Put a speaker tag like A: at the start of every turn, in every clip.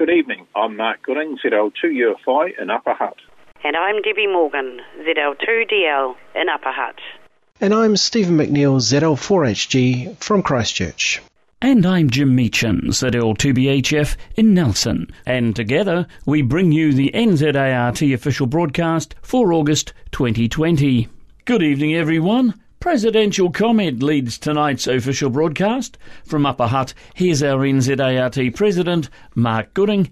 A: Good evening. I'm Mark Gooding, ZL2UFI in Upper Hutt.
B: And I'm Debbie Morgan, ZL2DL in Upper Hutt.
C: And I'm Stephen McNeil, ZL4HG from Christchurch.
D: And I'm Jim Meechan, ZL2BHF in Nelson. And together we bring you the NZART official broadcast for August 2020. Good evening, everyone. Presidential comment leads tonight's official broadcast. From Upper Hutt, here's our NZART President, Mark Gooding,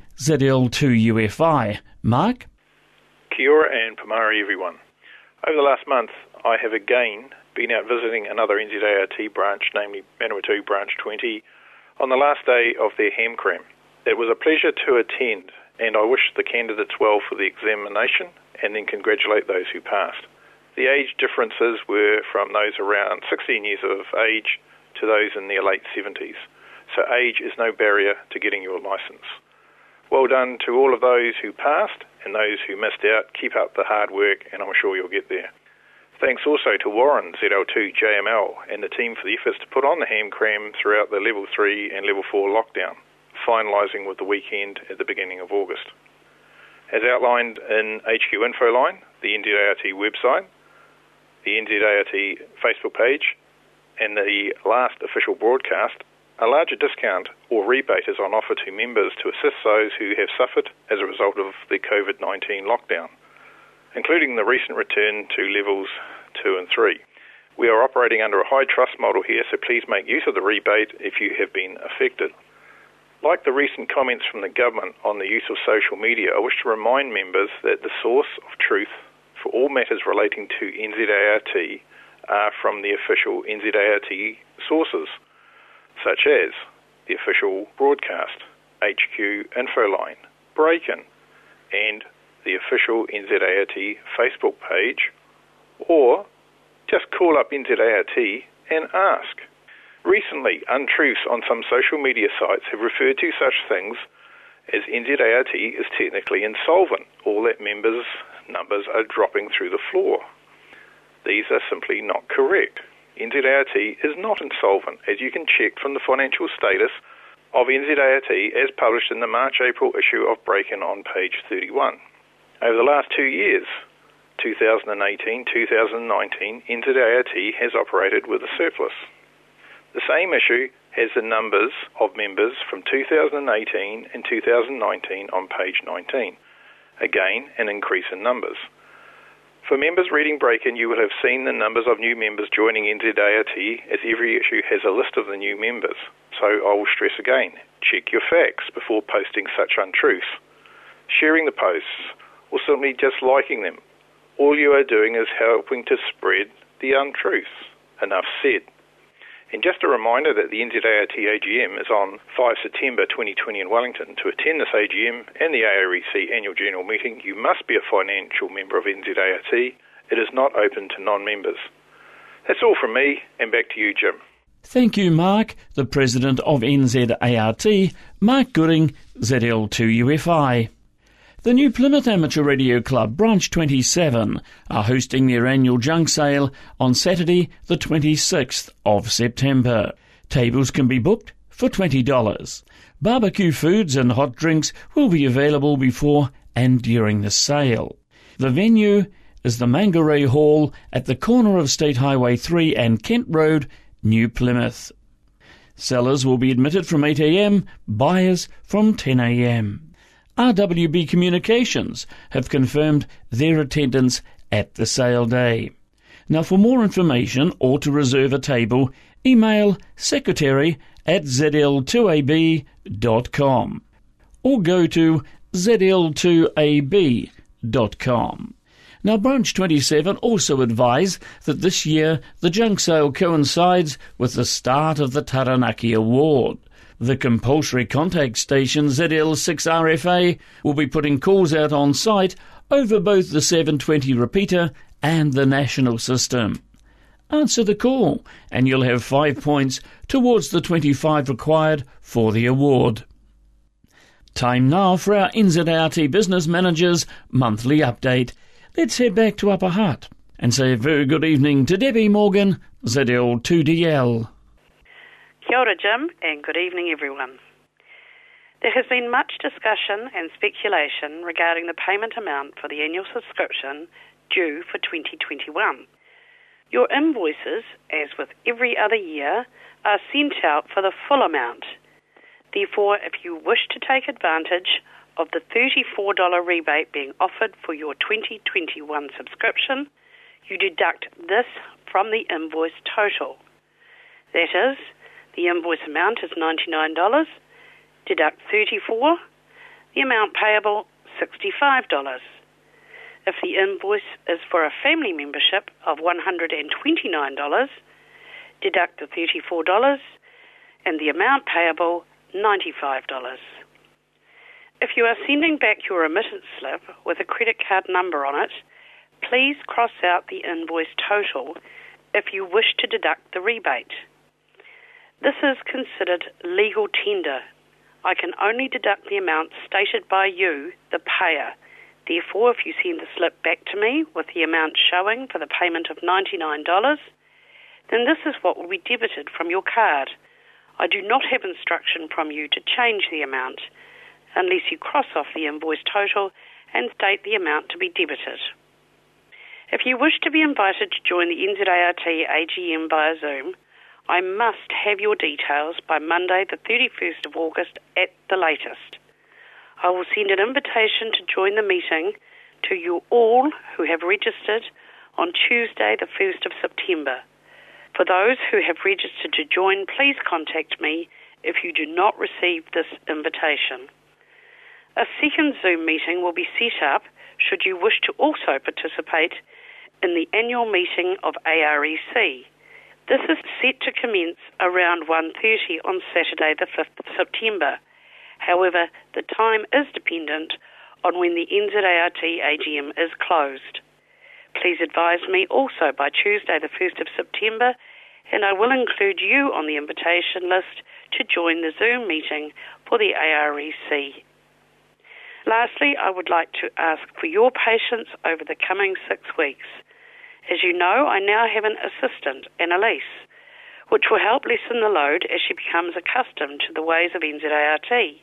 D: ZL2UFI. Mark?
E: Kia ora and pamari, everyone. Over the last month, I have again been out visiting another NZART branch, namely Manawatu Branch 20, on the last day of their HamCram. It was a pleasure to attend, and I wish the candidates well for the examination and then congratulate those who passed. The age differences were from those around 16 years of age to those in their late 70s, so age is no barrier to getting your licence. Well done to all of those who passed and those who missed out. Keep up the hard work, and I'm sure you'll get there. Thanks also to Warren, ZL2JML, and the team for the efforts to put on the HamCram throughout the Level 3 and Level 4 lockdown, finalising with the weekend at the beginning of August. As outlined in HQ Infoline, the NZART website, the NZART Facebook page, and the last official broadcast, a larger discount or rebate is on offer to members to assist those who have suffered as a result of the COVID-19 lockdown, including the recent return to levels 2 and 3. We are operating under a high trust model here, so please make use of the rebate if you have been affected. Like the recent comments from the government on the use of social media, I wish to remind members that the source of truth for all matters relating to NZART are from the official NZART sources, such as the official broadcast, HQ Infoline, Break-In, and the official NZART Facebook page, or just call up NZART and ask. Recently, untruths on some social media sites have referred to such things as NZART is technically insolvent, or that members' numbers are dropping through the floor. These are simply not correct. NZART is not insolvent, as you can check from the financial status of NZART as published in the March-April issue of Break-In on page 31. Over the last 2 years, 2018-2019, NZART has operated with a surplus. The same issue has the numbers of members from 2018 and 2019 on page 19. Again, an increase in numbers. For members reading Break-In, you will have seen the numbers of new members joining NZART, as every issue has a list of the new members. So I will stress again, check your facts before posting such untruths. Sharing the posts, or simply just liking them, all you are doing is helping to spread the untruths. Enough said. And just a reminder that the NZART AGM is on 5 September 2020 in Wellington. To attend this AGM and the AREC Annual General Meeting, you must be a financial member of NZART. It is not open to non-members. That's all from me, and back to you, Jim.
D: Thank you, Mark. The President of NZART, Mark Gooding, ZL2UFI. The New Plymouth Amateur Radio Club, Branch 27, are hosting their annual junk sale on Saturday, the 26th of September. Tables can be booked for $20. Barbecue foods and hot drinks will be available before and during the sale. The venue is the Mangaree Hall at the corner of State Highway 3 and Kent Road, New Plymouth. Sellers will be admitted from 8 a.m, buyers from 10 a.m. RWB Communications have confirmed their attendance at the sale day. Now, for more information or to reserve a table, email secretary@zl2ab.com or go to zl2ab.com. Now, Branch 27 also advise that this year the junk sale coincides with the start of the Taranaki Award. The compulsory contact station ZL6RFA will be putting calls out on site over both the 720 repeater and the national system. Answer the call and you'll have 5 points towards the 25 required for the award. Time now for our NZART Business Manager's monthly update. Let's head back to Upper Hutt and say a very good evening to Debbie Morgan, ZL2DL.
B: Kia ora, Jim, and good evening, everyone. There has been much discussion and speculation regarding the payment amount for the annual subscription due for 2021. Your invoices, as with every other year, are sent out for the full amount. Therefore, if you wish to take advantage of the $34 rebate being offered for your 2021 subscription, you deduct this from the invoice total. That is, the invoice amount is $99, deduct $34, the amount payable $65. If the invoice is for a family membership of $129, deduct the $34 and the amount payable $95. If you are sending back your remittance slip with a credit card number on it, please cross out the invoice total if you wish to deduct the rebate. This is considered legal tender. I can only deduct the amount stated by you, the payer. Therefore, if you send the slip back to me with the amount showing for the payment of $99, then this is what will be debited from your card. I do not have instruction from you to change the amount unless you cross off the invoice total and state the amount to be debited. If you wish to be invited to join the NZART AGM via Zoom, I must have your details by Monday the 31st of August at the latest. I will send an invitation to join the meeting to you all who have registered on Tuesday the 1st of September. For those who have registered to join, please contact me if you do not receive this invitation. A second Zoom meeting will be set up should you wish to also participate in the annual meeting of AREC. This is set to commence around 1:30 on Saturday the 5th of September. However, the time is dependent on when the NZART AGM is closed. Please advise me also by Tuesday the 1st of September, and I will include you on the invitation list to join the Zoom meeting for the AREC. Lastly, I would like to ask for your patience over the coming 6 weeks. As you know, I now have an assistant, Annalise, which will help lessen the load as she becomes accustomed to the ways of NZART.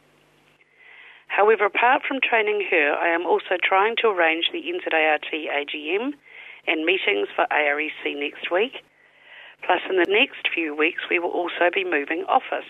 B: However, apart from training her, I am also trying to arrange the NZART AGM and meetings for AREC next week. Plus, in the next few weeks, we will also be moving office.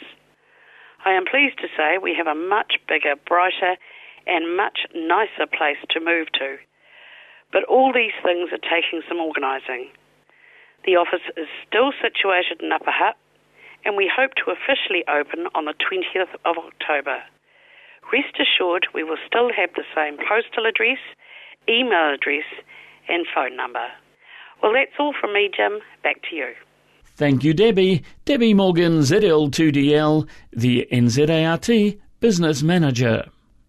B: I am pleased to say we have a much bigger, brighter, and much nicer place to move to. But all these things are taking some organising. The office is still situated in Upper Hutt, and we hope to officially open on the 20th of October. Rest assured we will still have the same postal address, email address, and phone number. Well, that's all from me, Jim. Back to you.
D: Thank you, Debbie. Debbie Morgan, ZL2DL, the NZART Business Manager.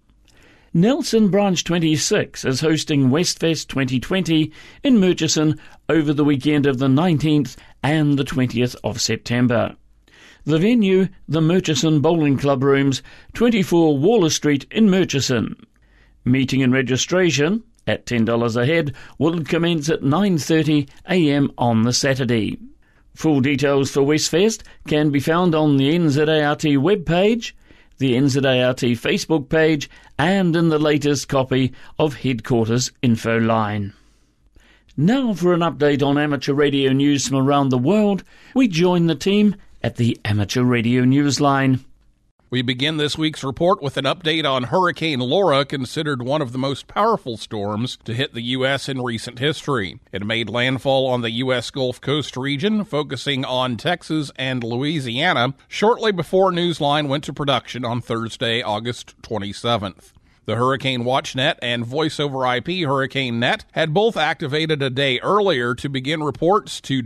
D: Nelson Branch 26 is hosting Westfest 2020 in Murchison over the weekend of the 19th and the 20th of September. The venue, the Murchison Bowling Club Rooms, 24 Waller Street in Murchison. Meeting and registration, at $10 a head, will commence at 9:30 a.m. on the Saturday. Full details for Westfest can be found on the NZART webpage, the NZART Facebook page, and in the latest copy of Headquarters Info Line. Now for an update on amateur radio news from around the world, we join the team at the Amateur Radio Newsline.
F: We begin this week's report with an update on Hurricane Laura, considered one of the most powerful storms to hit the U.S. in recent history. It made landfall on the U.S. Gulf Coast region, focusing on Texas and Louisiana, shortly before Newsline went to production on Thursday, August 27th. The Hurricane WatchNet and Voice over IP Hurricane Net had both activated a day earlier to begin reports to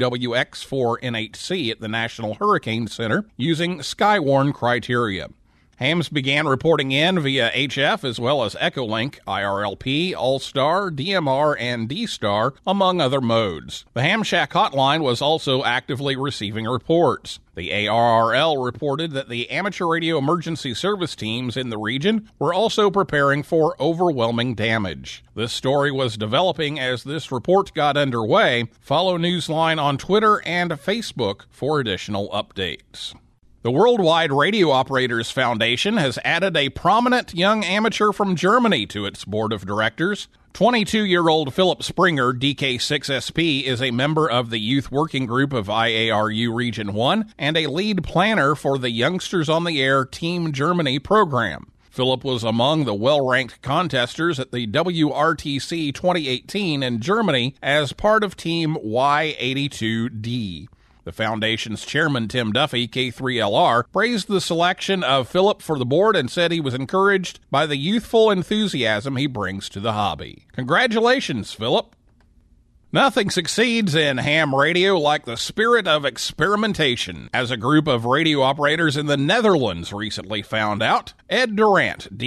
F: WX4NHC at the National Hurricane Center using Skywarn criteria. Hams began reporting in via HF as well as Echolink, IRLP, All-Star, DMR, and D-Star, among other modes. The Ham Shack hotline was also actively receiving reports. The ARRL reported that the amateur radio emergency service teams in the region were also preparing for overwhelming damage. This story was developing as this report got underway. Follow Newsline on Twitter and Facebook for additional updates. The Worldwide Radio Operators Foundation has added a prominent young amateur from Germany to its board of directors. 22-year-old Philip Springer, DK6SP, is a member of the Youth Working Group of IARU Region 1 and a lead planner for the Youngsters on the Air Team Germany program. Philip was among the well-ranked contesters at the WRTC 2018 in Germany as part of Team Y82D. The foundation's chairman, Tim Duffy, K3LR, praised the selection of Philip for the board and said he was encouraged by the youthful enthusiasm he brings to the hobby. Congratulations, Philip. Nothing succeeds in ham radio like the spirit of experimentation, as a group of radio operators in the Netherlands recently found out. Ed Durant,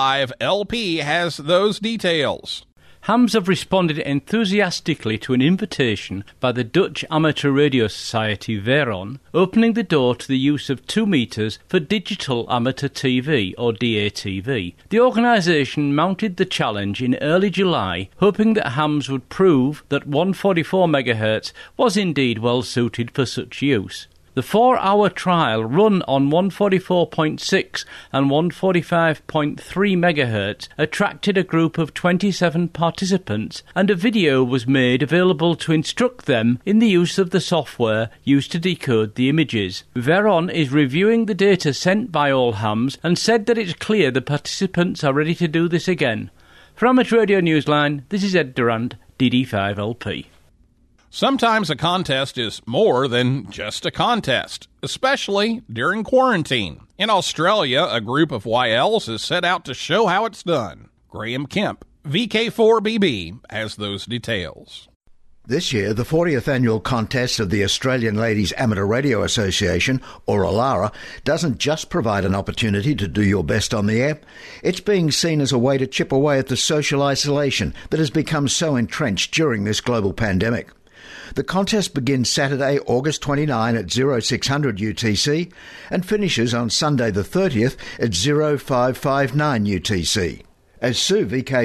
F: DD5LP, has those details.
G: Hams have responded enthusiastically to an invitation by the Dutch Amateur Radio Society Veron, opening the door to the use of 2 meters for digital amateur TV, or DATV. The organisation mounted the challenge in early July, hoping that hams would prove that 144 MHz was indeed well suited for such use. The 4-hour trial run on 144.6 and 145.3 MHz attracted a group of 27 participants, and a video was made available to instruct them in the use of the software used to decode the images. Veron is reviewing the data sent by all hams and said that it's clear the participants are ready to do this again. For Amateur Radio Newsline, this is Ed Durant, DD5LP.
F: Sometimes a contest is more than just a contest, especially during quarantine. In Australia, a group of YLs has set out to show how it's done. Graham Kemp, VK4BB, has those details.
H: This year, the 40th annual contest of the Australian Ladies Amateur Radio Association, or ALARA, doesn't just provide an opportunity to do your best on the air. It's being seen as a way to chip away at the social isolation that has become so entrenched during this global pandemic. The contest begins Saturday, August 29 at 0600 UTC and finishes on Sunday the 30th at 0559 UTC. As Sue,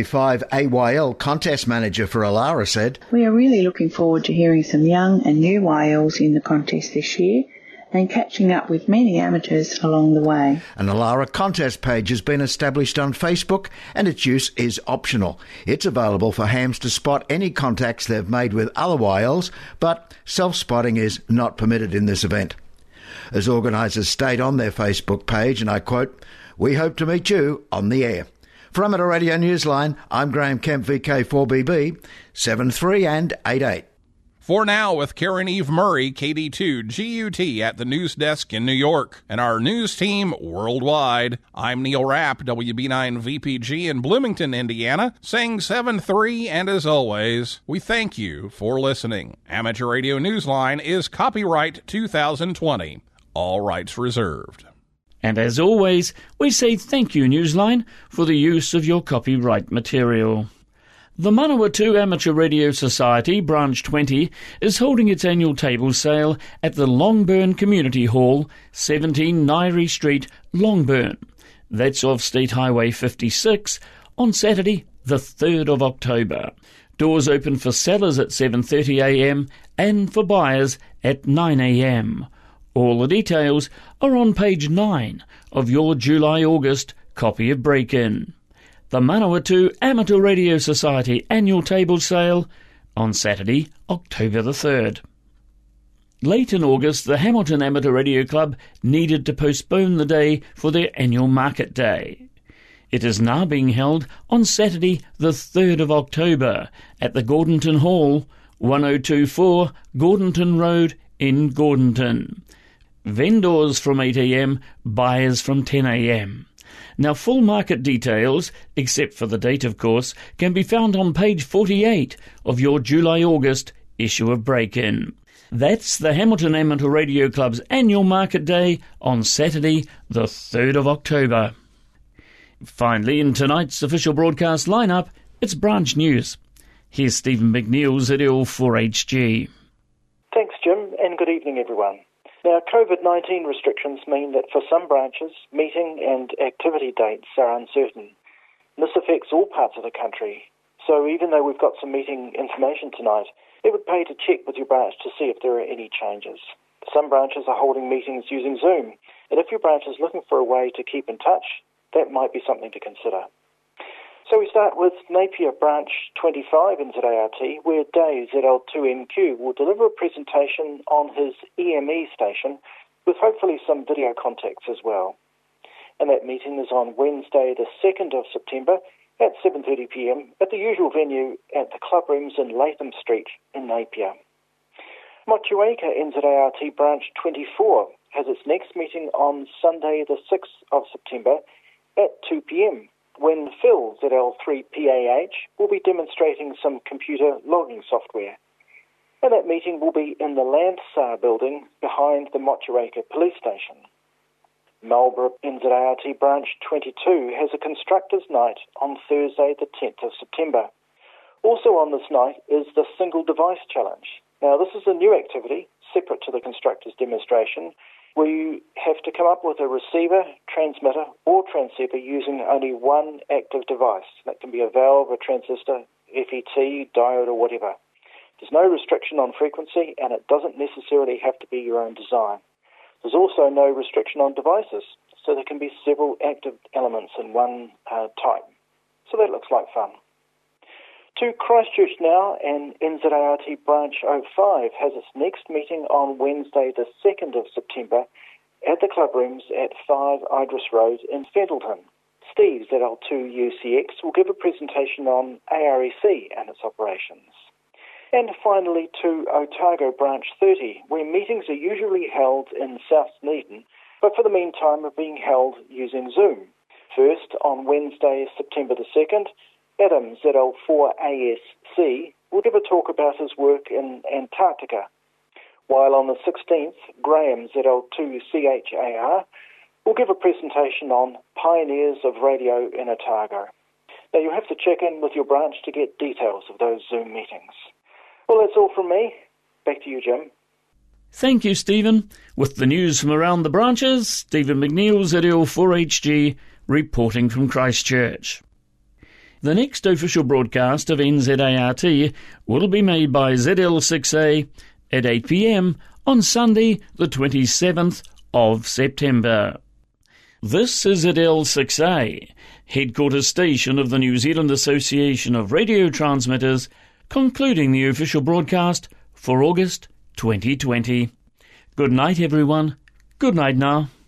H: VK5AYL contest manager for ALARA, said,
I: "We are really looking forward to hearing some young and new YLs in the contest this year and catching up with many amateurs along the way."
H: An ALARA contest page has been established on Facebook and its use is optional. It's available for hams to spot any contacts they've made with other YLs, but self-spotting is not permitted in this event. As organisers state on their Facebook page, and I quote, "We hope to meet you on the air." For Amateur Radio Newsline, I'm Graham Kemp, VK4BB, 73 and 88.
F: For now, with Karen Eve Murray, KD2 GUT at the news desk in New York, and our news team worldwide, I'm Neil Rapp, WB9 VPG in Bloomington, Indiana, saying 7-3, and as always, we thank you for listening. Amateur Radio Newsline is copyright 2020. All rights reserved.
D: And as always, we say thank you, Newsline, for the use of your copyright material. The Manawatu Amateur Radio Society, Branch 20, is holding its annual table sale at the Longburn Community Hall, 17 Nairi Street, Longburn. That's off State Highway 56, on Saturday, the 3rd of October. Doors open for sellers at 7:30 a.m. and for buyers at 9 a.m. All the details are on page 9 of your July-August copy of Break-In. The Manawatu Amateur Radio Society annual table sale on Saturday, October the 3rd. Late in August, the Hamilton Amateur Radio Club needed to postpone the day for their annual market day. It is now being held on Saturday, the 3rd of October, at the Gordonton Hall, 1024 Gordonton Road in Gordonton. Vendors from 8 a.m, buyers from 10 a.m. Now, full market details, except for the date of course, can be found on page 48 of your July-August issue of Break-In. That's the Hamilton Amateur Radio Club's annual market day on Saturday, the 3rd of October. Finally, in tonight's official broadcast lineup, it's Branch News. Here's Stephen McNeil, ZL4HG.
J: Thanks, Jim, and good evening, everyone. Now, COVID-19 restrictions mean that for some branches, meeting and activity dates are uncertain. This affects all parts of the country, so even though we've got some meeting information tonight, it would pay to check with your branch to see if there are any changes. Some branches are holding meetings using Zoom, And if your branch is looking for a way to keep in touch, that might be something to consider. So we start with Napier Branch 25 NZART, where Dave ZL2NQ will deliver a presentation on his EME station with hopefully some video contacts as well. And that meeting is on Wednesday the 2nd of September at 7:30pm at the usual venue at the Club Rooms in Latham Street in Napier. Motueka NZART Branch 24 has its next meeting on Sunday the 6th of September at 2pm, when Phil ZL3PAH will be demonstrating some computer logging software. And that meeting will be in the Landsar building behind the Motueka police station. Marlborough NZART Branch 22 has a Constructors' Night on Thursday the 10th of September. Also on this night is the Single Device Challenge. Now this is a new activity, separate to the Constructors demonstration, where you have to come up with a receiver, transmitter or transceiver using only one active device. That can be a valve, a transistor, FET, diode or whatever. There's no restriction on frequency and it doesn't necessarily have to be your own design. There's also no restriction on devices, so there can be several active elements in one type. So that looks like fun. To Christchurch now, and NZART Branch 05 has its next meeting on Wednesday the 2nd of September at the Club Rooms at 5 Idris Road in Fendleton. Steve ZL2UCX will give a presentation on AREC and its operations. And finally to Otago Branch 30, where meetings are usually held in South Dunedin, but for the meantime are being held using Zoom. First, on Wednesday, September the 2nd, Adam ZL4ASC will give a talk about his work in Antarctica, while on the 16th, Graham ZL2CHAR will give a presentation on Pioneers of Radio in Otago. Now you'll have to check in with your branch to get details of those Zoom meetings. Well, that's all from me. Back to you, Jim.
D: Thank you, Stephen. With the news from around the branches, Stephen McNeil, ZL4HG, reporting from Christchurch. The next official broadcast of NZART will be made by ZL6A at 8pm on Sunday, the 27th of September. This is ZL6A, headquarters station of the New Zealand Association of Radio Transmitters, concluding the official broadcast for August 2020. Good night, everyone. Good night now.